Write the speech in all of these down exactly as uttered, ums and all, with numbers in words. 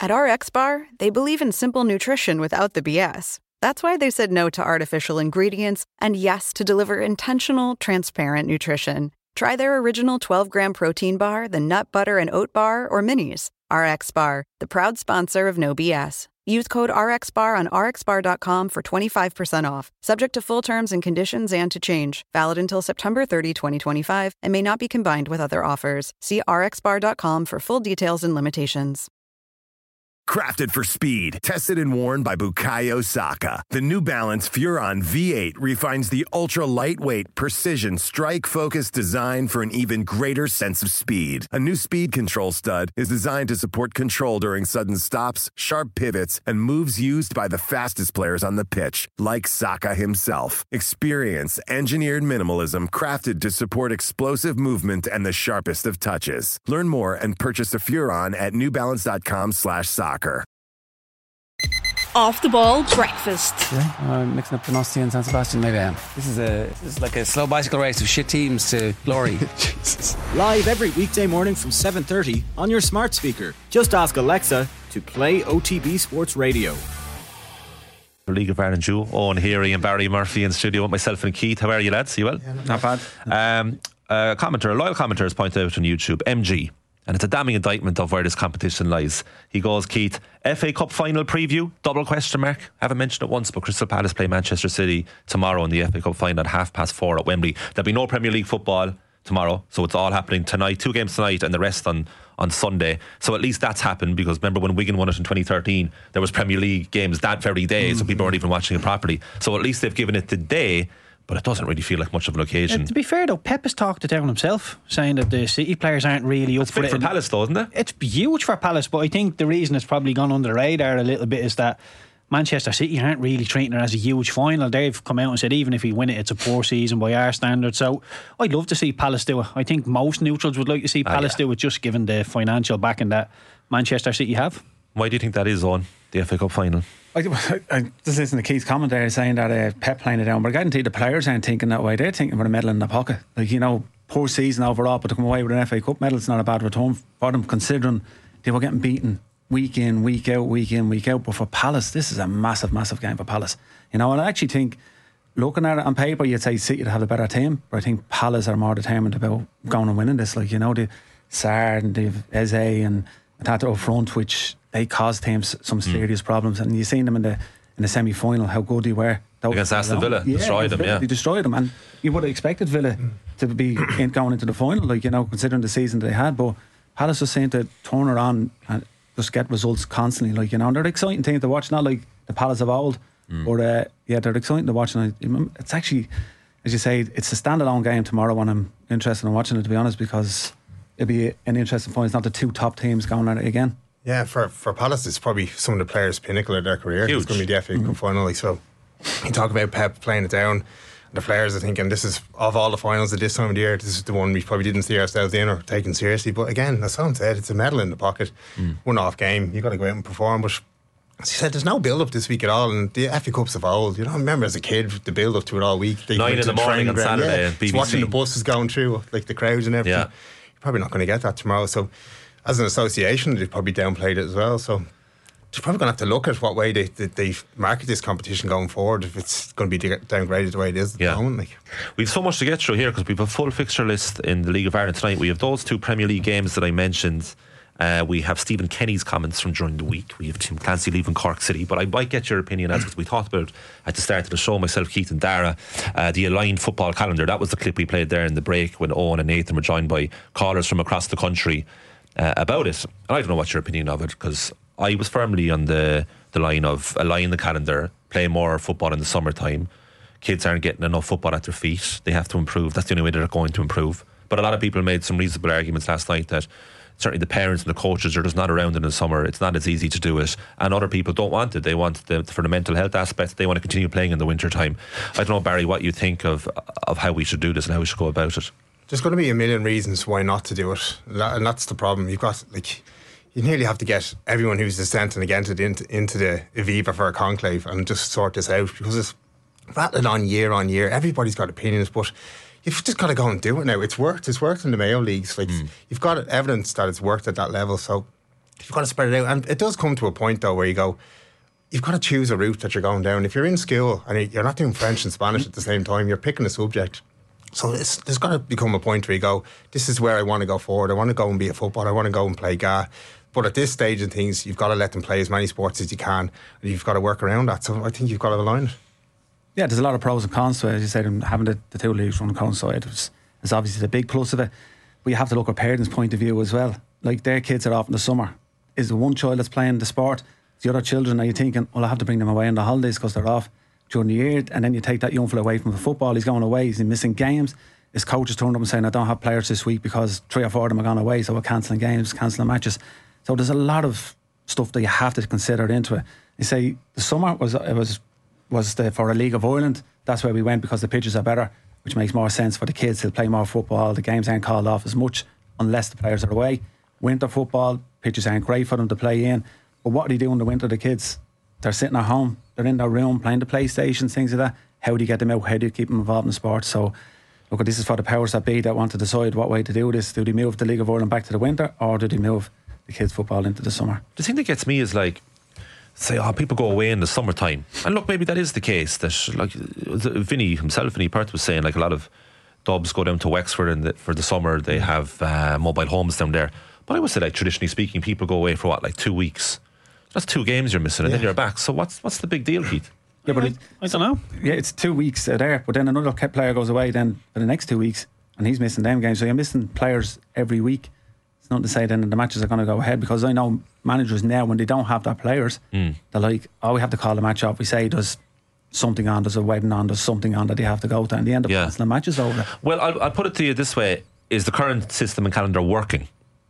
At R X Bar, they believe in simple nutrition without the B S. That's why they said no to artificial ingredients and yes to deliver intentional, transparent nutrition. Try their original twelve-gram protein bar, the nut butter and oat bar, or minis. R X Bar, the proud sponsor of No B S. Use code R X bar on R X bar dot com for twenty-five percent off. Subject to full terms and conditions and to change. Valid until September thirtieth, twenty twenty-five and may not be combined with other offers. See R X bar dot com for full details and limitations. Crafted for speed, tested and worn by Bukayo Saka. The New Balance Furon V eight refines the ultra-lightweight, precision, strike-focused design for an even greater sense of speed. A new speed control stud is designed to support control during sudden stops, sharp pivots, and moves used by the fastest players on the pitch, like Saka himself. Experience engineered minimalism crafted to support explosive movement and the sharpest of touches. Learn more and purchase a Furon at newbalance.com slash soccer. Off the ball breakfast. Yeah, I'm mixing up Donosti and San Sebastian. Maybe I am. This is a this is like a slow bicycle race of shit teams to glory. Jesus. Live every weekday morning from seven thirty on your smart speaker. Just ask Alexa to play O T B Sports Radio. League of Ireland duo, Owen Heary and Barry Murphy in studio with myself and Keith. How are you, lads? You well? Yeah, not bad. Um, a commenter, a loyal commenter has pointed out on YouTube, M G, and it's a damning indictment of where this competition lies. He goes, Keith, F A Cup final preview, double question mark. Haven't mentioned it once, but Crystal Palace play Manchester City tomorrow in the F A Cup final at half past four at Wembley. There'll be no Premier League football tomorrow, so it's all happening tonight, two games tonight and the rest on, on Sunday. So at least that's happened, because remember when Wigan won it in twenty thirteen, there was Premier League games that very day, mm-hmm. so people weren't even watching it properly. So at least they've given it today, but it doesn't really feel like much of an occasion. Uh, to be fair though, Pep has talked it down himself, saying that the City players aren't really up it's for it. It's big for Palace though, isn't it? It's huge for Palace, but I think the reason it's probably gone under the radar a little bit is that Manchester City aren't really treating it as a huge final. They've come out and said even if we win it, it's a poor season by our standards. So I'd love to see Palace do it. I think most neutrals would like to see Palace ah, yeah. do it, just given the financial backing that Manchester City have. Why do you think that is, on the F A Cup final? I, I, I just listen to Keith's comment there saying that uh, Pep playing it down, but I guarantee the players aren't thinking that way. They're thinking about a medal in their pocket. Like, you know, poor season overall, but to come away with an F A Cup medal is not a bad return for them, considering they were getting beaten week in, week out, week in, week out. But for Palace, this is a massive, massive game for Palace. You know, and I actually think, looking at it on paper, you'd say City to have a better team, but I think Palace are more determined about going and winning this. Like, you know, the Sarr and the Eze and Tata up front, which they caused teams some serious mm. problems, and you've seen them in the in the semi-final how good they were. That against Aston Villa, yeah, destroyed them. Villa, yeah, they destroyed them, and you would have expected Villa mm. to be in, going into the final, like, you know, considering the season they had. But Palace was saying to turn it on and just get results constantly, like, you know. And they're exciting teams to watch, not like the Palace of old, mm. but uh, yeah, they're exciting to watch. And it's actually, as you say, it's a standalone game tomorrow, and I'm interested in watching it, to be honest, because it'll be an interesting point. It's not the two top teams going at it again. Yeah, for for Palace, it's probably some of the players' pinnacle of their career. Huge. It's going to be the F A Cup mm-hmm. final. Like, so you talk about Pep playing it down, and the players are thinking, this is, of all the finals at this time of the year, this is the one we probably didn't see ourselves in or taken seriously. But again, as Sam said, it's a medal in the pocket, mm. one off game. You've got to go out and perform. But as you said, there's no build up this week at all, and the F A Cups of old, you know, I remember as a kid the build up to it all week. They Nine in the morning on Saturday, yeah, B B C. Watching the buses going through, like the crowds and everything. Yeah. You're probably not going to get that tomorrow. So as an association, they've probably downplayed it as well. So they're probably going to have to look at what way they, they, they market this competition going forward, if it's going to be downgraded the way it is at yeah. the moment. Like. We've so much to get through here because we have a full fixture list in the League of Ireland tonight. We have those two Premier League games that I mentioned. Uh, we have Stephen Kenny's comments from during the week. We have Tim Clancy leaving Cork City. But I might get your opinion, as we talked about at the start of the show, myself, Keith and Dara, uh, the aligned football calendar. That was the clip we played there in the break when Owen and Nathan were joined by callers from across the country uh, about it. And I don't know what's your opinion of it, because I was firmly on the, the line of align the calendar, play more football in the summertime. Kids aren't getting enough football at their feet. They have to improve. That's the only way they're going to improve. But a lot of people made some reasonable arguments last night that certainly the parents and the coaches are just not around in the summer. It's not as easy to do it, and other people don't want it. They want the, for the mental health aspect, they want to continue playing in the winter time. I don't know, Barry, what you think of of how we should do this and how we should go about it. There's going to be a million reasons why not to do it, and that's the problem. You've got, like, you nearly have to get everyone who's dissenting against it into, into the Aviva for a conclave and just sort this out, because it's rattling on year on year. Everybody's got opinions, but you've just got to go and do it now. It's worked. It's worked in the Mayo leagues. Like mm. you've got evidence that it's worked at that level. So you've got to spread it out. And it does come to a point though where you go, you've got to choose a route that you're going down. If you're in school and you're not doing French and Spanish at the same time, you're picking a subject. So it's, there's got to become a point where you go, this is where I want to go forward. I want to go and be a footballer. I want to go and play G A A. But at this stage of things, you've got to let them play as many sports as you can, and you've got to work around that. So I think you've got to align it. Yeah, there's a lot of pros and cons to it. As you said, and having the, the two leagues run coincide is, is obviously the big plus of it. But you have to look at parents' point of view as well. Like, their kids are off in the summer. Is the one child that's playing the sport? The other children, are you thinking, well, I have to bring them away on the holidays because they're off during the year? And then you take that young fella away from the football. He's going away. He's missing games. His coach has turned up and saying, I don't have players this week because three or four of them are gone away, so we're cancelling games, cancelling matches. So there's a lot of stuff that you have to consider into it. You say the summer was it was was the, for a League of Ireland. That's where we went because the pitches are better, which makes more sense for the kids. They'll play more football. The games aren't called off as much unless the players are away. Winter football, pitches aren't great for them to play in. But what do you do in the winter, the kids? They're sitting at home. They're in their room playing the PlayStation, things like that. How do you get them out? How do you keep them involved in sport? So look, this is for the powers that be that want to decide what way to do this. Do they move the League of Ireland back to the winter, or do they move the kids' football into the summer? The thing that gets me is, like, say, oh, people go away in the summertime, and look, maybe that is the case. That, like, Vinny himself, Vinny Perth was saying, like, a lot of Dubs go down to Wexford in the, for the summer. They have uh, mobile homes down there. But I would say, like, traditionally speaking, people go away for what, like two weeks. That's two games you're missing, and yeah. then you're back. So what's what's the big deal, Keith? Yeah, but it, I don't know. Yeah, it's two weeks uh, there, but then another player goes away then for the next two weeks, and he's missing them games. So you're missing players every week. It's not to say then the matches are going to go ahead, because I know managers now, when they don't have their players, mm. they're like, oh, we have to call the match off. We say there's something on, there's a wedding on, there's something on that they have to go to, and they end up yeah. cancelling the matches over. Well, I'll, I'll put it to you this way: is the current system and calendar working?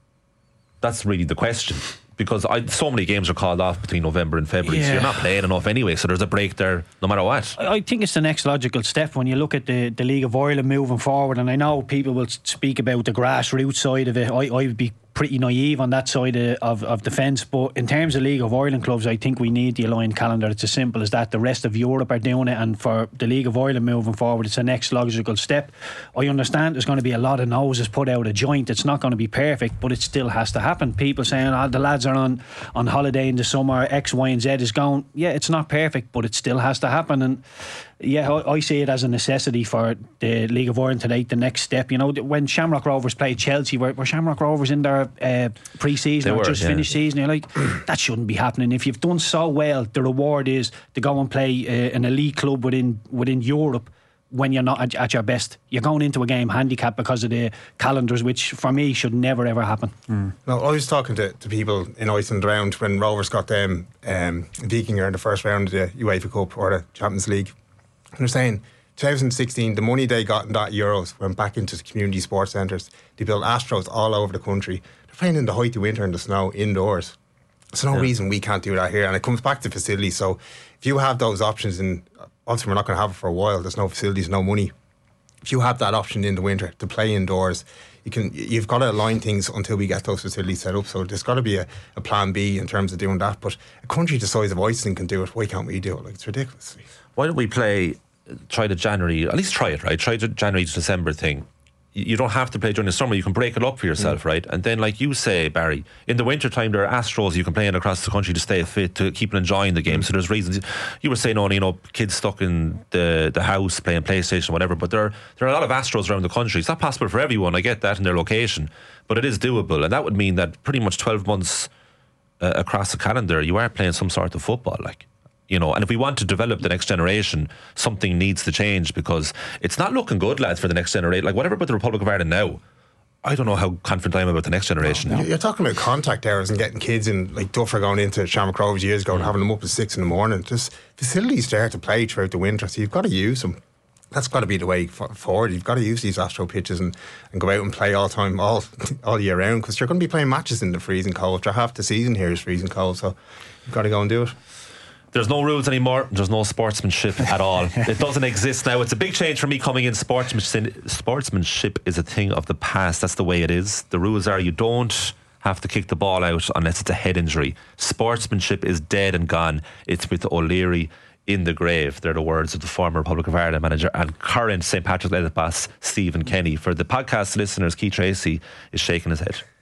That's really the question. Because I, so many games are called off between November and February, yeah. so you're not playing enough anyway, so there's a break there no matter what. I think it's the next logical step when you look at the, the League of Ireland moving forward. And I know people will speak about the grassroots side of it. I, I would be pretty naive on that side of, of, of the fence, but in terms of League of Ireland clubs, I think we need the aligned calendar. It's as simple as that. The rest of Europe are doing it, and for the League of Ireland moving forward, it's the next logical step. I understand there's going to be a lot of noses put out of joint. It's not going to be perfect, but it still has to happen. People saying, oh, the lads are on, on holiday in the summer, X, Y and Z is going. Yeah, it's not perfect, but it still has to happen. And yeah, I, I see it as a necessity for the League of Ireland to take the next step. You know, when Shamrock Rovers played Chelsea, were, were Shamrock Rovers in their uh, pre-season they or were, just yeah. finished season? You're like, that shouldn't be happening. If you've done so well, the reward is to go and play uh, an elite club within within Europe. When you're not at, at your best, you're going into a game handicapped because of the calendars, which for me should never ever happen. Mm. No, I was talking to, to people in Iceland around when Rovers got them um, Vikingur in the first round of the UEFA Cup or the Champions League, and they're saying twenty sixteen, the money they got in that Euros went back into the community sports centres. They built Astros all over the country. They're playing in the height of winter in the snow indoors. There's no yeah. reason we can't do that here, and it comes back to facilities. So if you have those options, and obviously we're not going to have it for a while, there's no facilities, no money. If you have that option in the winter to play indoors, you can, you've got to align things until we get those facilities set up. So there's got to be a, a plan B in terms of doing that. But a country the size of Iceland can do it. Why can't we do it? Like, it's ridiculous. Why don't we play, try the January, at least try it, right? Try the January to December thing. You don't have to play during the summer. You can break it up for yourself, mm. right? And then, like you say, Barry, in the winter time there are Astros you can play in across the country to stay fit, to keep enjoying the game. Mm. So there's reasons. You were saying, oh, you know, kids stuck in the, the house playing PlayStation, whatever. But there are, there are a lot of Astros around the country. It's not possible for everyone. I get that in their location, but it is doable, and that would mean that pretty much twelve months uh, across the calendar, you are playing some sort of football, like. You know, and if we want to develop the next generation, something needs to change, because it's not looking good, lads, for the next generation. Like, whatever about the Republic of Ireland now, I don't know how confident I am about the next generation. No, you're talking about contact errors and getting kids in, like Duffer going into Shamrock Rovers years ago and having them up at six in the morning. Just facilities there to play throughout the winter, so you've got to use them. That's got to be the way forward. You've got to use these Astro pitches and, and go out and play all time, all all year round, because you're going to be playing matches in the freezing cold. Half the season here is freezing cold, so you've got to go and do it. There's no rules anymore. There's no sportsmanship at all. It doesn't exist now. It's a big change for me coming in. Sportsmanship, sportsmanship is a thing of the past. That's the way it is. The rules are you don't have to kick the ball out unless it's a head injury. Sportsmanship is dead and gone. It's with O'Leary in the grave. They're the words of the former Republic of Ireland manager and current Saint Patrick's Athletic boss Stephen Kenny. For the podcast listeners, Keith Tracy is shaking his head.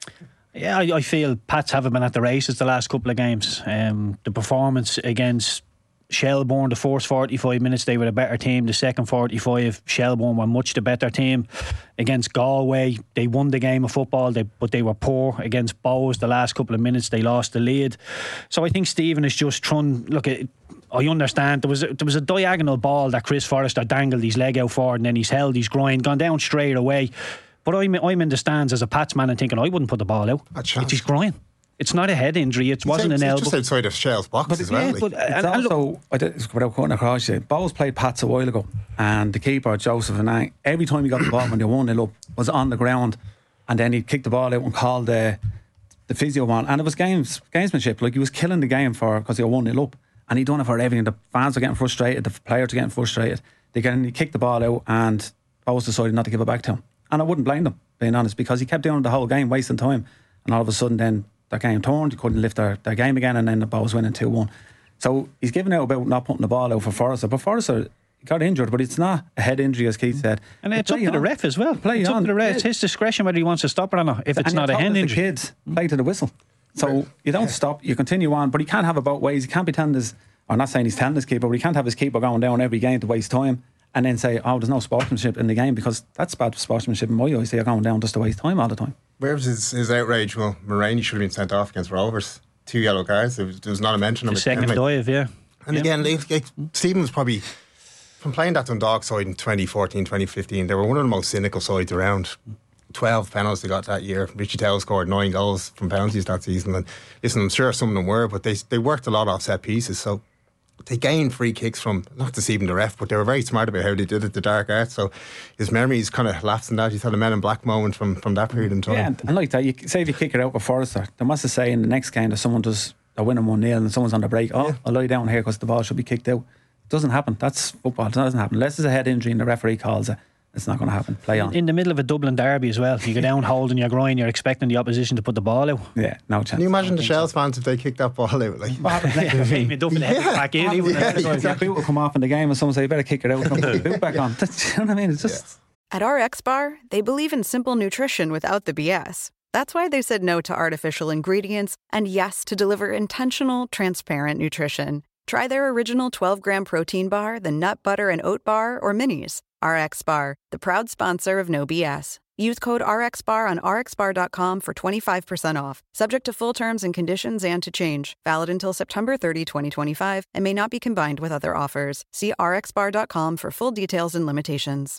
Yeah, I, I feel Pats haven't been at the races the last couple of games. Um, the performance against Shelbourne, the first forty-five minutes, they were a better team. The second forty-five, Shelbourne were much the better team. Against Galway, they won the game of football, they, but they were poor. Against Bows, the last couple of minutes, they lost the lead. So I think Stephen is just trying. Look, I understand there was a, there was a diagonal ball that Chris Forrester dangled his leg out forward, and then he's held his groin, gone down straight away. But I'm I'm in the stands as a Pats man and thinking I wouldn't put the ball out. It's his groin. It's not a head injury. It wasn't an elbow. It's just outside of Shell's box but as yeah, well. Like. But, It's and, and also, look, I did, without cutting across you, Bowles played Pats a while ago, and the keeper, Joseph Anang, every time he got the ball when they won it up, was on the ground, and then he'd kick the ball out and call the the physio on, and it was games gamesmanship. Like, he was killing the game for because they were one nil up, and he done it for everything. The fans were getting frustrated, the players were getting frustrated. They get, he kicked the ball out, and Bowles decided not to give it back to him, and I wouldn't blame them, being honest, because he kept doing it the whole game, wasting time, and all of a sudden then that game turned, you couldn't lift their, their game again, and then the ball was winning two one. So he's giving out about not putting the ball out for Forrester, but Forrester got injured, but it's not a head injury, as Keith said. and it's up to the ref as well. Play it's on. up to the ref. It's his discretion whether he wants to stop it or not. If it's And not a you're hand talking to injury, the kids play to the whistle. So you don't stop, you continue on, but he can't have it both ways. He can't be telling his, or not saying he's telling his keeper, but he can't have his keeper going down every game to waste time and then say, oh, there's no sportsmanship in the game, because that's bad sportsmanship in my eyes. They're going down just to waste time all the time. Where was his, his outrage? Well, Mulroney should have been sent off against Rovers. Two yellow cards. There was, there was not a mention of the it. second Like, dive, yeah. And yeah. again, like, like, Stephen was probably, from playing that Dundalk side in twenty fourteen, twenty fifteen, they were one of the most cynical sides around. twelve penalties they got that year. Richie Towell scored nine goals from penalties that season. And listen, I'm sure some of them were, but they they worked a lot off set pieces. So they gained free kicks from, not deceiving the ref, but they were very smart about how they did it, the dark arts. So his memory's kind of lapsed in that. He's had a Men in Black moment from, from that period in time. Yeah, and, and like that, you say if you kick it out with Forrester, they must have say in the next game that someone does, they're winning one nil and someone's on the break, oh, yeah. I'll lie down here because the ball should be kicked out. It doesn't happen. That's football. It doesn't happen. Unless there's a head injury and the referee calls it, it's not going to happen. Play on. In the middle of a Dublin derby as well, you go down holding your groin, you're expecting the opposition to put the ball out. Yeah, no chance. Can you imagine the Shells fans if they kicked that ball out? Like, What happens next? Yeah, Dublin head back in. He wouldn't Yeah, let it go. exactly. That boot will come off in the game and someone say, you better kick it out and put the boot back on. That's, you know what I mean? It's just... At R X Bar, they believe in simple nutrition without the B S. That's why they said no to artificial ingredients and yes to deliver intentional, transparent nutrition. Try their original twelve gram protein bar, the nut butter and oat bar, or minis. R X Bar, the proud sponsor of No B S. Use code R X Bar on R X bar dot com for twenty-five percent off. Subject to full terms and conditions and to change. Valid until September thirtieth, twenty twenty-five and may not be combined with other offers. See R X bar dot com for full details and limitations.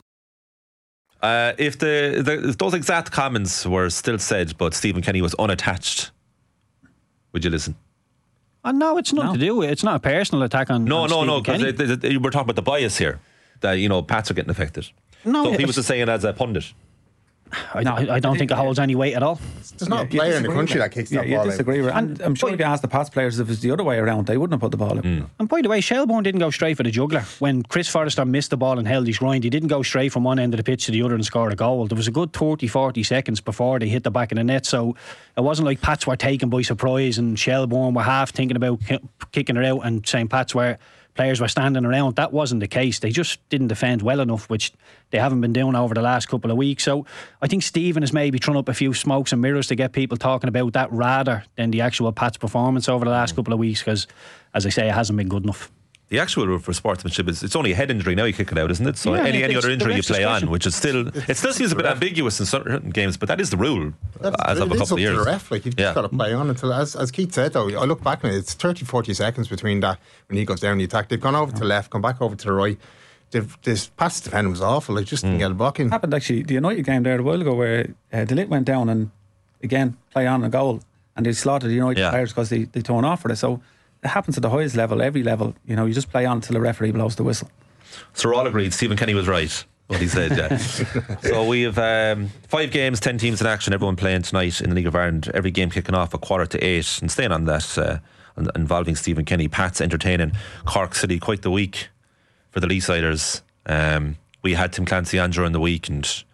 Uh, if the, the if those exact comments were still said, but Stephen Kenny was unattached, would you listen? Oh, no, it's nothing No. to do with it. It's not a personal attack on No, on no, no, Stephen because Kenny. we're talking about the bias here. That, you know, Pats are getting affected. No, so if he it's- was just saying it as a pundit. I, I, I don't think it holds any weight at all. there's not a You player in the disagree country with that kicks yeah, that you ball disagree out. with it. And I'm sure if you ask the Pats players if it's the other way around, they wouldn't have put the ball out. Mm. And by the way, Shelbourne didn't go straight for the juggler. When Chris Forrester missed the ball and held his groin, he didn't go straight from one end of the pitch to the other and score a goal. There was a good thirty, forty seconds before they hit the back of the net. So it wasn't like Pats were taken by surprise and Shelbourne were half thinking about ki- kicking it out and saying Pats were players were standing around. That wasn't the case. They just didn't defend well enough, which they haven't been doing over the last couple of weeks. So I think Stephen is maybe throwing up a few smokes and mirrors to get people talking about that rather than the actual Pats performance over the last couple of weeks, because, as I say, it hasn't been good enough. The actual rule for sportsmanship is it's only a head injury now you kick it out, isn't it? So Yeah, any, it- any it's other the injury you ref's play on, discretion. which is still it still seems a bit ambiguous in certain games, but that is the rule That's, as of it a is couple up of years. to the ref. Like, you've Yeah. just got to play on until, as, as Keith said though, I look back on it, it's thirty, forty seconds between that when he goes down the attack. They've gone over to the left, come back over to the right. They've, this pass defender was awful. Like, just didn't get a block in. Happened actually the United game there a while ago where uh, DeLitt went down and again play on a goal and they slaughtered the United Yeah. players because they, they turn off for it. So it happens at the highest level, every level. You know, you just play on until the referee blows the whistle. So we're all agreed Stephen Kenny was right what he said, yeah. So we have um, five games, ten teams in action, everyone playing tonight in the League of Ireland, every game kicking off a quarter to eight. And staying on that uh, involving Stephen Kenny, Pats entertaining Cork City, quite the week for the Leesiders. Um, we had Tim Clancy on during the week and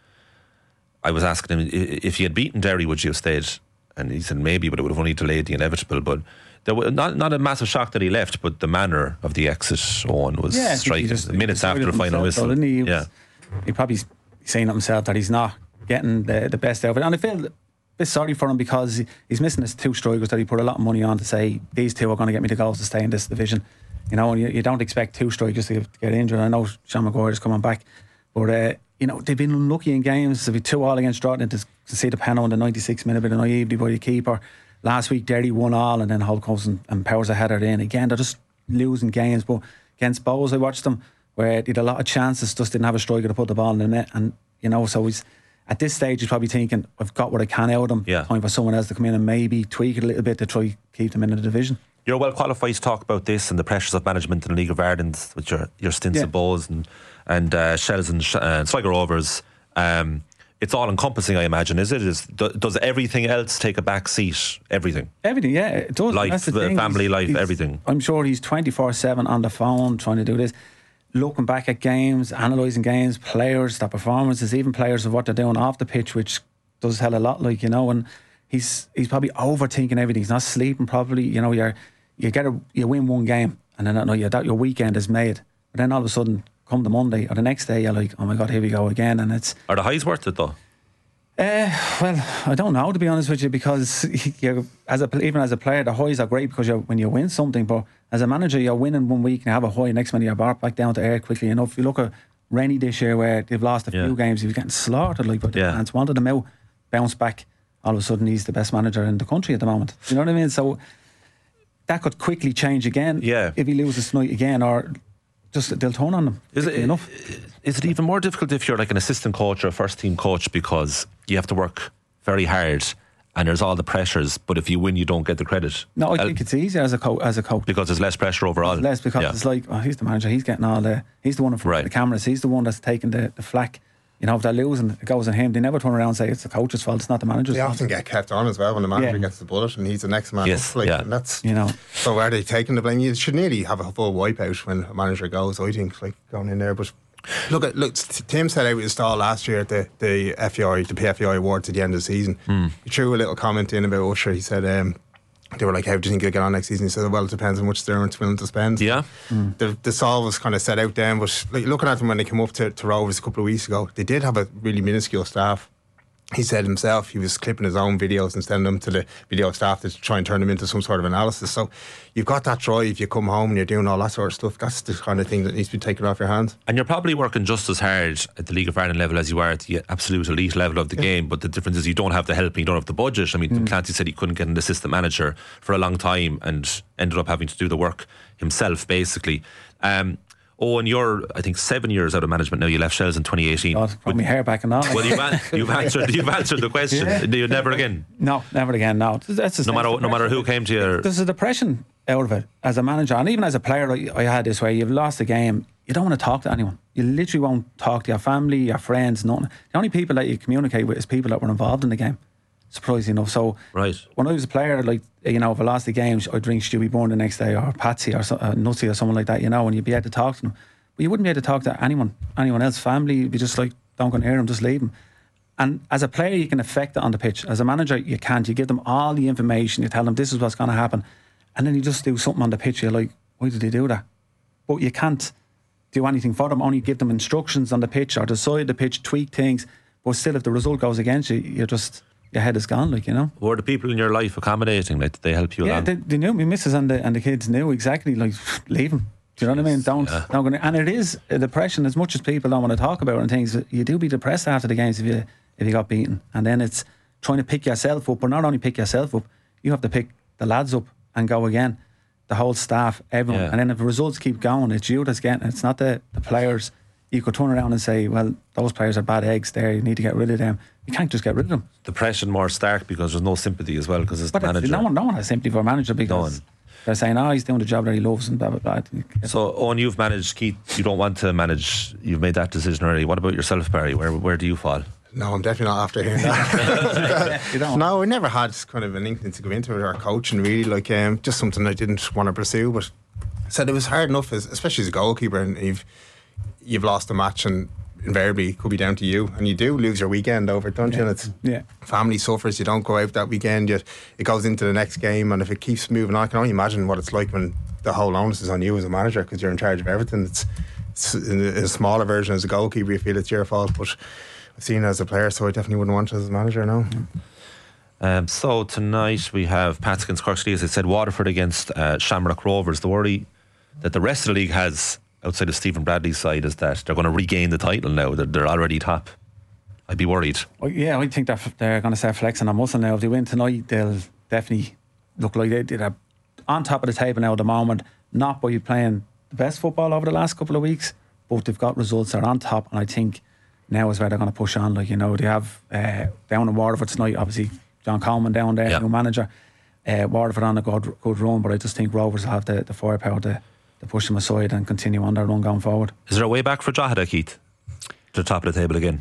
I was asking him i- if he had beaten Derry would you have stayed, and he said maybe, but it would have only delayed the inevitable. But there was not, not a massive shock that he left, but the manner of the exit on was I think he striking. just- Minutes he after the decided final himself, whistle, though, didn't he? He yeah. was- he probably saying it himself that he's not getting the, the best out of it. And I feel bit sorry for him because he's missing his two strikers that he put a lot of money on to say these two are going to get me the goals to stay in this division. You know, and you, you don't expect two strikers to get, to get injured. I know Sean Maguire is coming back, but uh, you know, they've been unlucky in games. To be two all against Drogheda, to, to see the penalty in the ninety-sixth minute, a bit of naivety by the keeper. Last week, Derry won all, and then Hull comes and, and powers a header in. Again, they're just losing games. But against Bows, I watched them where they had a lot of chances, just didn't have a striker to put the ball in the net. And you know, so he's at this stage, he's probably thinking, I've got what I can out of them. Yeah. Time for someone else to come in and maybe tweak it a little bit to try keep them in the division. You're well qualified to talk about this and the pressures of management in the League of Ireland with your, your stints Yeah. at Bows and, and uh, Shells and, uh, and Sligo Rovers. Um, it's all encompassing, I imagine, is it? Is, do, does everything else take a back seat? Everything? Everything, yeah, it does. Life, That's the the thing. family He's- life, he's- everything. I'm sure he's twenty-four seven on the phone trying to do this, looking back at games, analysing games, players, their performances, even players of what they're doing off the pitch, which does tell a lot, like, you know. And he's he's probably overthinking everything. He's not sleeping properly. You know, you're you get a you win one game, and then no, you, that your weekend is made. But then all of a sudden, come the Monday or the next day, you're like, oh my God, here we go again. And it's Are the highs worth it though? Uh, well, I don't know, to be honest with you, because you, as a even as a player, the highs are great because you're, when you win something. But as a manager, you're winning one week and you have a high, next minute you're back back down to earth quickly enough. If you look at Rennie this year, where they've lost a Yeah. few games, he was getting slaughtered like, but the Yeah. fans wanted him out, bounce back. All of a sudden, he's the best manager in the country at the moment. You know what I mean? So that could quickly change again. Yeah. If he loses tonight again, or just they'll turn on him. Is it quickly enough? Is it even more difficult if you're like an assistant coach or a first team coach, because you have to work very hard and there's all the pressures, but if you win you don't get the credit? No, I Uh, think it's easier as a co- as a coach. because there's less pressure overall. It's less because Yeah. it's like, oh, he's the manager, he's getting all the, he's the one in front Right. of the cameras, he's the one that's taking the, the flack. You know, if they're losing, it goes on him. They never turn around and say it's the coach's fault, it's not the manager's They fault. often get kept on as well when the manager Yeah. gets the bullet and he's the next man Yes, up. Like, yeah. and that's, You know. so are they taking the blame? You should nearly have a full wipeout when a manager goes, I think, like going in there. But look at look, Tim said out with the stall last year at the, the F E I, the P F E I Awards at the end of the season. Hmm. He threw a little comment in about Usher. He said, um, they were like, how do you think he'll get on next season? He said, well, it depends on how much they're willing to spend. Yeah. The, the solve was kind of set out then, but like, looking at them when they came up to, to Rovers a couple of weeks ago, they did have a really minuscule staff. He said himself he was clipping his own videos and sending them to the video staff to try and turn them into some sort of analysis. So you've got that drive, you come home and you're doing all that sort of stuff. That's the kind of thing that needs to be taken off your hands. And you're probably working just as hard at the League of Ireland level as you are at the absolute elite level of the game, but the difference is you don't have the help and you don't have the budget. I mean, Mm. Clancy said he couldn't get an assistant manager for a long time and ended up having to do the work himself, basically. Um, oh, and you're, I think, seven years out of management now. You left Shells in twenty eighteen. God, got my hair back and all. Well, you've, an- you've answered you've answered the question. Yeah. You never again. No, never again. No, that's the No matter no matter who came to you. There's a depression out of it as a manager, and even as a player. I, I had this where you've lost a game, you don't want to talk to anyone. You literally won't talk to your family, your friends, nothing. The only people that you communicate with is people that were involved in the game. Surprisingly enough. So Right. when I was a player, like, you know, if I lost the game, I'd drink Stewie Bourne the next day, or Patsy, or so, uh, Nutsy, or someone like that, you know, and you'd be able to talk to them. But you wouldn't be able to talk to anyone, anyone else, family. You'd be just like, don't go near them, just leave them. And as a player, you can affect it on the pitch. As a manager, you can't. You give them all the information. You tell them this is what's going to happen, and then you just do something on the pitch. You're like, why did they do that? But you can't do anything for them. Only give them instructions on the pitch or decide the pitch, tweak things. But still, if the result goes against you, you're just, your head is gone. Like, you know. Were the people in your life accommodating? Like, did they help you Yeah, along? they, they knew. My missus and the and the kids knew exactly. Like, leave them. Do you know what I mean? Don't, yeah. don't go near. And it is a depression. As much as people don't want to talk about it and things, you do be depressed after the games if you if you got beaten. And then it's trying to pick yourself up, but not only pick yourself up, you have to pick the lads up and go again. The whole staff, everyone. Yeah. And then if the results keep going, it's you that's getting it. It's not the, the players. You could turn around and say, well, those players are bad eggs there, you need to get rid of them. You can't just get rid of them. Depression more stark because there's no sympathy as well, because it's But the manager. no one, no one has sympathy for a manager because one. they're saying, oh, he's doing the job that he loves and blah, blah, blah. So, Owen, you've managed, Keith, you don't want to manage, you've made that decision already. What about yourself, Barry? Where where do you fall? No, I'm definitely not after hearing that. You don't. No, I never had kind of an inkling to go into it or coaching, really. Like, um, just something I didn't want to pursue. But I said it was hard enough, as, especially as a goalkeeper, and you've you've lost a match, and invariably it could be down to you, and you do lose your weekend over it, don't you? And it's Yeah. family suffers. You don't go out that weekend. Yet it goes into the next game, and if it keeps moving on, I can only imagine what it's like when the whole onus is on you as a manager because you're in charge of everything. It's, it's in a, in a smaller version as a goalkeeper. You feel it's your fault, but I've seen it as a player, so I definitely wouldn't want it as a manager now. Um, so tonight we have Pats against Cork City, as I said, Waterford against uh, Shamrock Rovers. The worry that the rest of the league has outside of Stephen Bradley's side is that they're going to regain the title now. They're, they're already top. I'd be worried. Well, yeah, I think that they're going to start flexing on muscle now. If they win tonight, they'll definitely look like they did. On top of the table now at the moment, not by playing the best football over the last couple of weeks, but they've got results. They're on top, and I think now is where they're going to push on. Like, you know, they have uh, down in Waterford tonight, obviously John Coleman down there, yeah. new manager. Uh, Waterford on a good good run, but I just think Rovers will have the, the firepower to, to push them aside and continue on their run going forward. Is there a way back for Drogheda, Keith, to the top of the table again?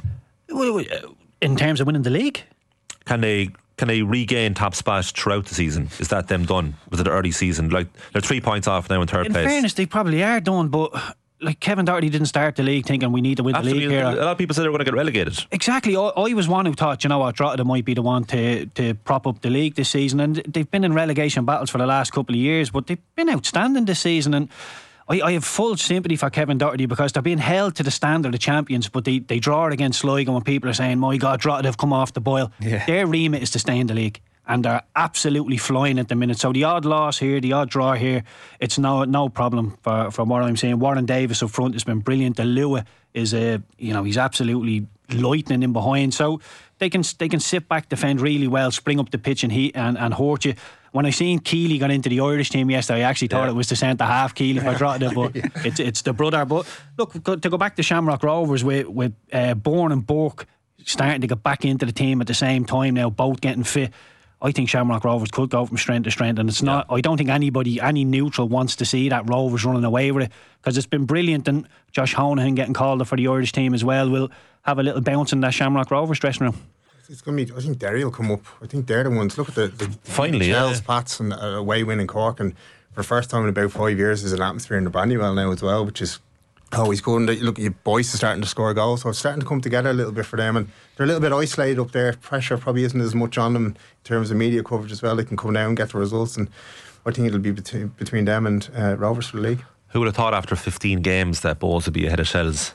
In terms of winning the league, can they can they regain top spot throughout the season? Is that them done? Was it the early season? Like, they're three points off now in third in place. In fairness, they probably are done, but like Kevin Doherty didn't start the league thinking we need to win Absolutely. the league here. A lot of people said they were going to get relegated. Exactly. I, I was one who thought, you know what, Drogheda might be the one to, to prop up the league this season, and they've been in relegation battles for the last couple of years, but they've been outstanding this season. And I, I have full sympathy for Kevin Doherty, because they're being held to the standard of champions, but they, they draw it against Sligo when people are saying, my God, Drogheda have come off the boil. Yeah. Their remit is to stay in the league, and they're absolutely flying at the minute. So the odd loss here, the odd draw here, it's no no problem for, from what I'm saying. Warren Davis up front has been brilliant. The Lua is a, you know, he's absolutely lightning in behind. So they can they can sit back, defend really well, spring up the pitch and heat and, and hurt you. When I seen Keeley got into the Irish team yesterday, I actually thought yeah. it was the centre half Keeley for Drogheda, but yeah. it's it's the brother. But look, to go back to Shamrock Rovers with with uh, Bourne and Burke starting to get back into the team at the same time now, both getting fit. I think Shamrock Rovers could go from strength to strength, and it's not. Yeah. I don't think anybody, any neutral, wants to see that Rovers running away with it, because it's been brilliant. And Josh Honohan getting called up for the Irish team as well will have a little bounce in that Shamrock Rovers dressing room. It's going to be. I think Derry will come up. I think they're the ones. Look at the, the finally Shells, yeah. Pats, and uh, away win in Cork, and for the first time in about five years, there's an atmosphere in the Brandywell now as well, which is always good. And look, your boys are starting to score goals, so it's starting to come together a little bit for them, and they're a little bit isolated up there. Pressure probably isn't as much on them in terms of media coverage as well. They can come down and get the results, and I think it'll be between, between them and uh, Rovers for the league. Who would have thought after fifteen games that Bohs would be ahead of Shells?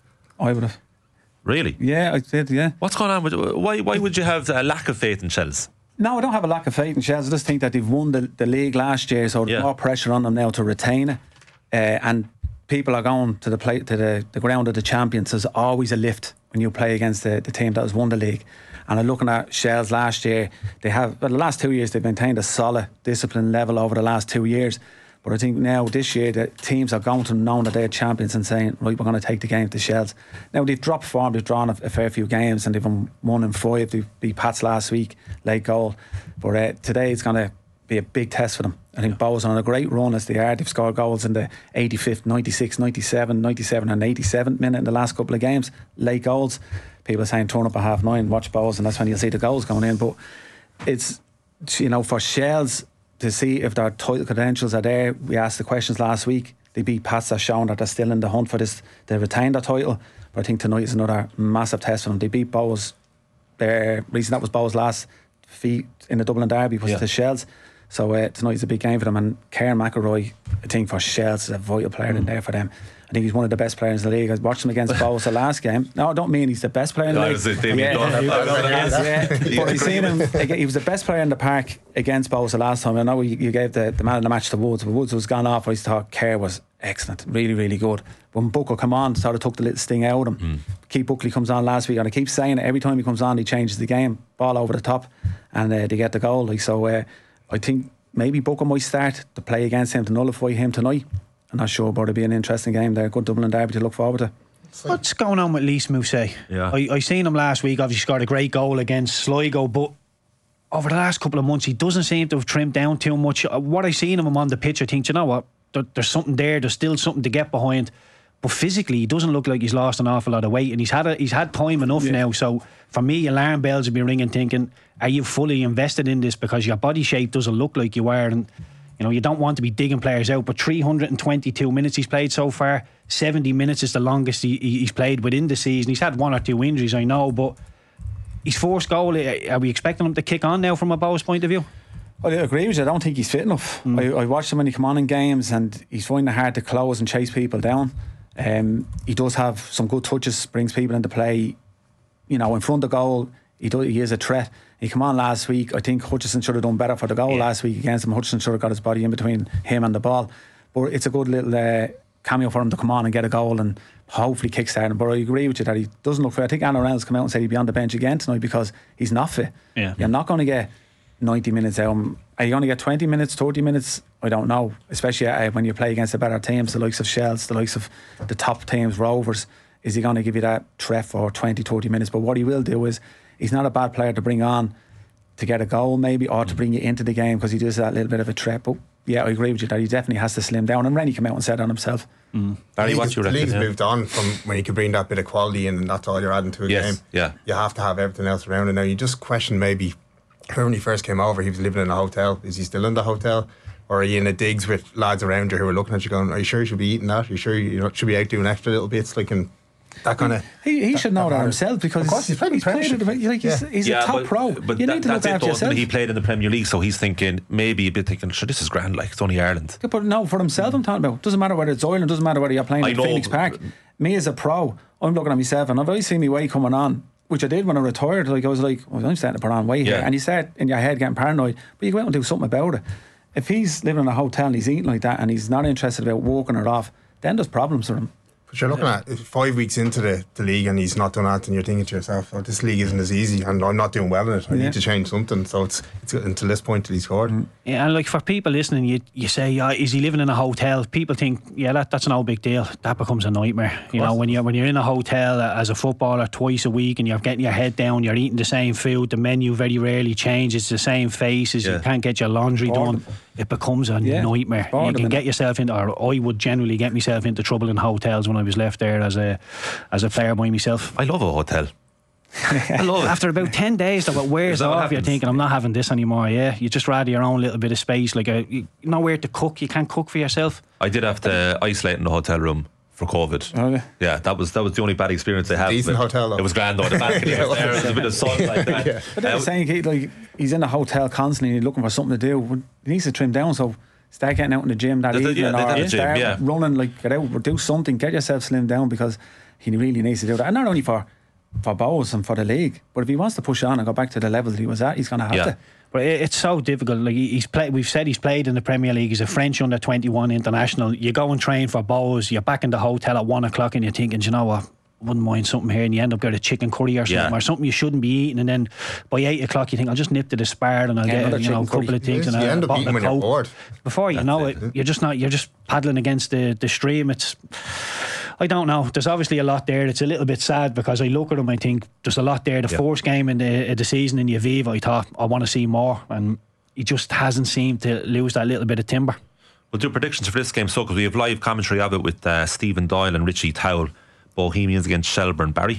I would have. Really? Yeah, I did, yeah. What's going on with, why why would you have a lack of faith in Shells? No, I don't have a lack of faith in Shells. I just think that they've won the, the league last year, so there's yeah. more pressure on them now to retain it, uh, and people are going to the play, to the, the ground of the champions. There's always a lift when you play against the, the team that has won the league. And I'm looking at Shells last year, they have, well, the last two years they've maintained a solid discipline level over the last two years. But I think now this year the teams are going to them knowing that they're champions and saying, right, we're going to take the game to Shells. Now they've dropped form, they've drawn a, a fair few games, and they've won one in five. They beat Pats last week, late goal. But uh, today it's going to be a big test for them. I think Bohs are on a great run as they are. They've scored goals in the eighty-fifth, ninety-sixth, ninety-seven, ninety-seven and eighty-seventh minute in the last couple of games. Late goals. People are saying turn up at half nine, watch Bohs, and that's when you'll see the goals going in. But it's, you know, for Shells to see if their title credentials are there. We asked the questions last week. They beat Pats, that's shown that they're still in the hunt for this. They retained their title, but I think tonight is another massive test for them. They beat Bohs. Their reason that was Bohs' last feat in the Dublin Derby was yeah. to Shells. So uh, tonight's a big game for them, and Kieran McElroy, I think for Shells, is a vital player mm. in there for them. I think he's one of the best players in the league. I watched him against Bohs the last game. No, I don't mean he's the best player in the no, league. Was it yeah, yeah, yeah. But you seen him. He was the best player in the park against Bohs the last time. I know you, you gave the, the man of the match to Woods, but Woods was gone off. I thought Kerr was excellent, really, really good. When Buckley come on, sort of took the little sting out of him. Mm. Keith Buckley comes on last week, and I keep saying it every time he comes on, he changes the game. Ball over the top, and uh, they get the goal. Like, so, uh, I think maybe Booker might start to play against him to nullify him tonight. I'm not sure, but it'll be an interesting game there. Good Dublin Derby to look forward to. What's going on with Lys Mousset? Yeah. I, I seen him last week. Obviously scored a great goal against Sligo, but over the last couple of months he doesn't seem to have trimmed down too much. What I seen him on the pitch, I think, you know what, there, there's something there. There's still something to get behind. But physically, he doesn't look like he's lost an awful lot of weight, and he's had a, he's had time enough yeah. now. So for me, alarm bells would be ringing, thinking, are you fully invested in this? Because your body shape doesn't look like you are, and you know, you don't want to be digging players out. But three hundred twenty-two minutes he's played so far. seventy minutes is the longest he, he's played within the season. He's had one or two injuries, I know, but his first goal, are we expecting him to kick on now from a Bohs point of view? Well, I agree with you. I don't think he's fit enough. Mm. I, I watched him when he come on in games, and he's finding it hard to close and chase people down. Um, he does have some good touches, brings people into play. You know, in front of goal, he does, he is a threat. He came on last week. I think Hutchison should have done better for the goal yeah. last week against him. Hutchison should have got his body in between him and the ball. But it's a good little uh, cameo for him to come on and get a goal and hopefully kickstart him. But I agree with you that he doesn't look fit. I think Aaron Reynolds come out and said he'd be on the bench again tonight because he's not fit. Yeah. You're not going to get ninety minutes out of him. Are you going to get twenty minutes, thirty minutes? I don't know. Especially uh, when you play against the better teams, the likes of Shells, the likes of the top teams, Rovers. Is he going to give you that threat for twenty, thirty minutes? But what he will do is, he's not a bad player to bring on to get a goal maybe, or to bring you into the game, because he does that little bit of a threat. But yeah, I agree with you that he definitely has to slim down, and Rennie came out and said on himself. mm. Barry, what's your reckon? The league's yeah. moved on from when you can bring that bit of quality in and that's all you're adding to a yes, game. yeah. You have to have everything else around it. Now you just question maybe when he first came over, he was living in a hotel. Is he still in the hotel? Or are you in a digs with lads around you who are looking at you going, are you sure you should be eating that? Are you sure you know, should be out doing extra little bits? Like, and that kind of. He, he that, should know that, that himself, because of course, he's played in he's, played in the, like, he's, yeah. he's yeah, a top but, pro. But you that, need to that's look it, after though. yourself. He played in the Premier League, so he's thinking, maybe a bit thinking, sure, this is grand, like, it's only Ireland. Yeah, but no, for himself, I'm talking about. Doesn't matter whether it's Ireland, doesn't matter whether you're playing I in know, Phoenix Park. Me as a pro, I'm looking at myself, and I've always seen me weight coming on, which I did when I retired. Like, I was like, well, I'm starting to put on weight yeah. here. And you start in your head getting paranoid, but you go out and do something about it. If he's living in a hotel and he's eating like that and he's not interested about walking it off, then there's problems for him. But you're looking at five weeks into the, the league and he's not done that, and you're thinking to yourself, oh, this league isn't as easy and I'm not doing well in it. I yeah. need to change something. So it's, it's until this point till he scored. Mm. Yeah, and like for people listening, you you say, yeah, is he living in a hotel? People think, yeah, that, that's no big deal. That becomes a nightmare. You know, when you're when you're in a hotel as a footballer twice a week and you're getting your head down, you're eating the same food, the menu very rarely changes, the same faces, yeah. you can't get your laundry Boredom. done. It becomes a yeah. nightmare. Boredom, you can get yourself into, or I would generally get myself into trouble in hotels when I was left there as a as a player by myself. I love a hotel. I love it. After about ten days, though, it wears off. You're thinking, I'm not having this anymore. Yeah, you just rather your own little bit of space, like a, you, nowhere to cook. You can't cook for yourself. I did have to isolate in the hotel room for COVID. Okay. Yeah, that was that was the only bad experience I had. Decent hotel though. It was grand though. The balcony yeah, was there. There was a bit of sun like that. yeah. But they're uh, saying he, like he's in a hotel constantly and he's looking for something to do. He needs to trim down, so start getting out in the gym that the, evening, yeah, or gym, start yeah. running, like get out, or do something, get yourself slimmed down, because he really needs to do that. And not only for for Bohs and for the league, but if he wants to push on and go back to the level that he was at, he's going to have yeah. to. But it's so difficult. Like he's played, we've said he's played in the Premier League. He's a French under twenty-one international. You go and train for Bohs. You're back in the hotel at one o'clock, and you're thinking, you know what? Wouldn't mind something here, and you end up getting a chicken curry or something, yeah. or something you shouldn't be eating, and then by eight o'clock you think, I'll just nip to the Spar and I'll yeah, get you know a couple curry. of things yes, and you a, end a up eating when you're bored. Before you That's know it. it, you're just not. You're just paddling against the the stream. It's. I don't know. There's obviously a lot there. It's a little bit sad because I look at him. I think there's a lot there. The yeah. first game in the of the season in the Aviva, I thought I want to see more, and he just hasn't seemed to lose that little bit of timber. We'll do predictions for this game, so because we have live commentary of it with uh, Stephen Doyle and Richie Towell. Bohemians against Shelbourne. Barry?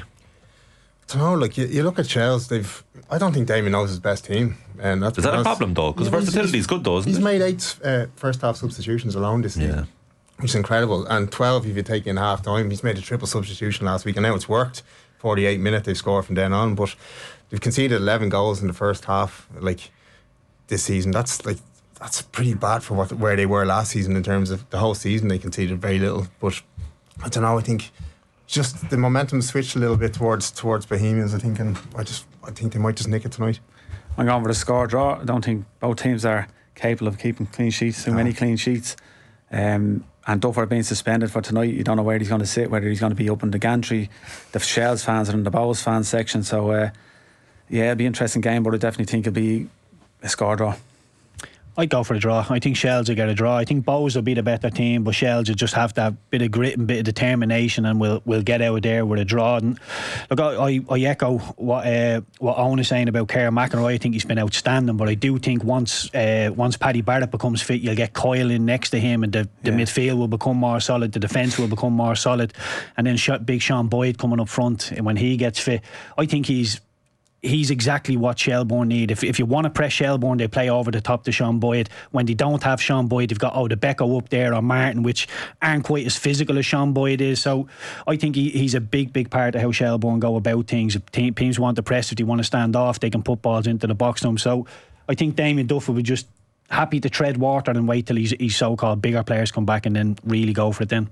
I don't know, like you, you look at Shells, they've I don't think Damien knows his best team, and that's is that a problem though? Because yeah, versatility is good though, isn't he's it? He's made eight uh, first half substitutions alone this season, yeah. which is incredible, and twelve if you take in half time. He's made a triple substitution last week, and now it's worked. forty-eight minute they've scored from then on, but they've conceded eleven goals in the first half, like this season. That's like that's pretty bad for what where they were last season in terms of the whole season. They conceded very little, but I don't know. I think. Just the momentum switched a little bit towards towards Bohemians, I think, and I just I think they might just nick it tonight. I'm going for the score draw. I don't think both teams are capable of keeping clean sheets. Too no. many clean sheets. Um, and Duffer being suspended for tonight, you don't know where he's going to sit, whether he's going to be up in the gantry. The Shells fans are in the Bohs fans section, so uh, yeah, it'll be an interesting game, but I definitely think it'll be a score draw. I'd go for a draw. I think Shells will get a draw. I think Bohs will be the better team, but Shells will just have that bit of grit and bit of determination, and we'll we'll get out of there with a draw. And look, I, I echo what uh, what Owen is saying about Kerr McEnroy. I think he's been outstanding, but I do think once uh, once Paddy Barrett becomes fit, you'll get Coyle in next to him, and the, the yeah. midfield will become more solid, the defence will become more solid, and then big Sean Boyd coming up front, and when he gets fit, I think he's He's exactly what Shelbourne need. If if you want to press Shelbourne, they play over the top to Sean Boyd. When they don't have Sean Boyd, they've got oh the Becco up there or Martin, which aren't quite as physical as Sean Boyd is. So I think he, he's a big, big part of how Shelbourne go about things. If teams want to press, if they want to stand off, they can put balls into the box to them. So I think Damien Duff will be just happy to tread water and wait till his, his so-called bigger players come back and then really go for it then.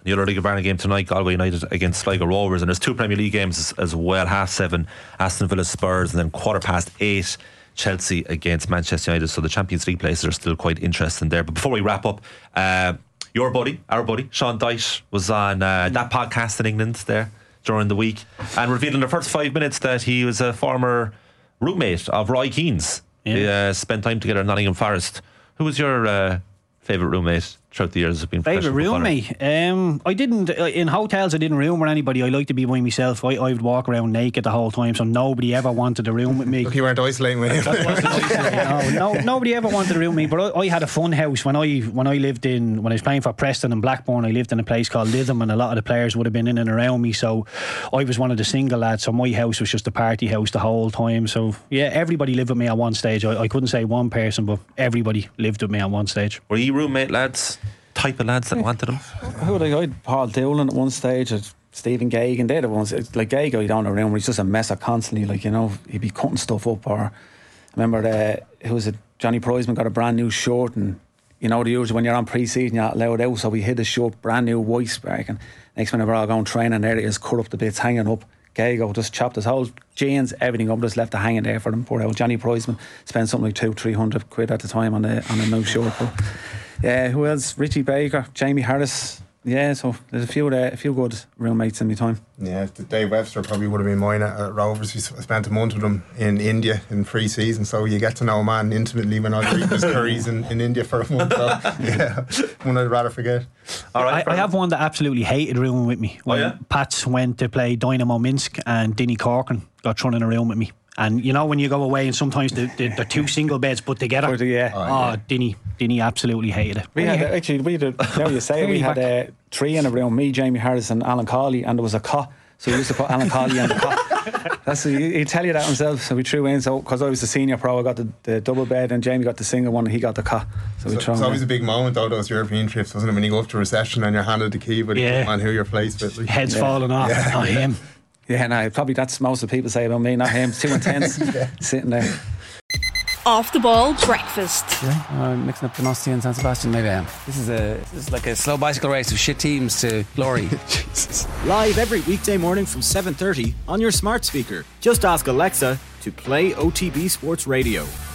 The other League of Ireland game tonight, Galway United against Sligo Rovers, and there's two Premier League games as, as well. Half seven, Aston Villa Spurs, and then quarter past eight, Chelsea against Manchester United. So the Champions League places are still quite interesting there. But before we wrap up, uh, your buddy, our buddy, Sean Dyche, was on uh, that podcast in England there during the week and revealed in the first five minutes that he was a former roommate of Roy Keane's. Yeah. They uh, spent time together in Nottingham Forest. Who was your uh, favourite roommate throughout the years of being favourite roommate? Um, I didn't uh, in hotels. I didn't room with anybody. I like to be by myself. I, I would walk around naked the whole time, so nobody ever wanted to room with me. Look, you weren't isolating with him. no, no, nobody ever wanted to room with me. But I, I had a fun house when I when I lived in when I was playing for Preston and Blackburn. I lived in a place called Lytham, and a lot of the players would have been in and around me. So I was one of the single lads. So my house was just a party house the whole time. So yeah, everybody lived with me at one stage. I, I couldn't say one person, but everybody lived with me at one stage. Were you roommate lads? Type of lads that wanted him? Who would I had Paul Doolan at one stage, at Stephen Gagan, they're the ones. Like Gagan, you don't know around where he's just a messer constantly. Like, you know, he'd be cutting stuff up. Or I remember uh, who was it? Johnny Priceman got a brand new shirt, and you know the usual when you're on pre-season you're not allowed out, so we hid his shirt, brand new white spark, and next minute we're all going training, there it is, cut up the bits hanging up. Gago just chopped his whole jeans, everything up, just left it hanging there for them. Poor old Johnny Priceman spent something like two, three hundred quid at the time on the on a new shirt. But yeah, who else? Richie Baker, Jamie Harris. Yeah, so there's a few uh, a few good roommates in my time. Yeah, Dave Webster probably would have been mine at, at Rovers. We spent a month with him in India in pre-season, so you get to know a man intimately when I was eating his curries in, in India for a month. So yeah, one I'd rather forget. All right, I, I have one that absolutely hated rooming with me. When oh, yeah? Pats went to play Dynamo Minsk and Dinny Corcoran got thrown in a room with me. And you know when you go away and sometimes the, the, they're two single beds put together. Yeah. Oh, oh yeah. Dinny, Dinny absolutely hated it. We had uh, actually we did. Now you say it, we had uh, three in a room: me, Jamie Harris, and Alan Cawley, and there was a cot. So we used to put Alan Cawley on the cot. That's he'd tell you that himself. So we threw in. So because I was the senior pro, I got the, the double bed, and Jamie got the single one, and he got the cot. So, so we threw. It's always in. a big moment though, those European trips, wasn't it? When you go up to reception and you're handed the key, but yeah. man, who you're placed with, like. Heads yeah. falling off. Yeah. Not him. Yeah, no, probably that's most of the people say about me, not him. It's too intense yeah. sitting there. Off the ball breakfast. Yeah, I'm mixing up Donosti and San Sebastian. Maybe I am. This is a this is like a slow bicycle race of shit teams to glory. Jesus. Live every weekday morning from seven thirty on your smart speaker. Just ask Alexa to play O T B Sports Radio.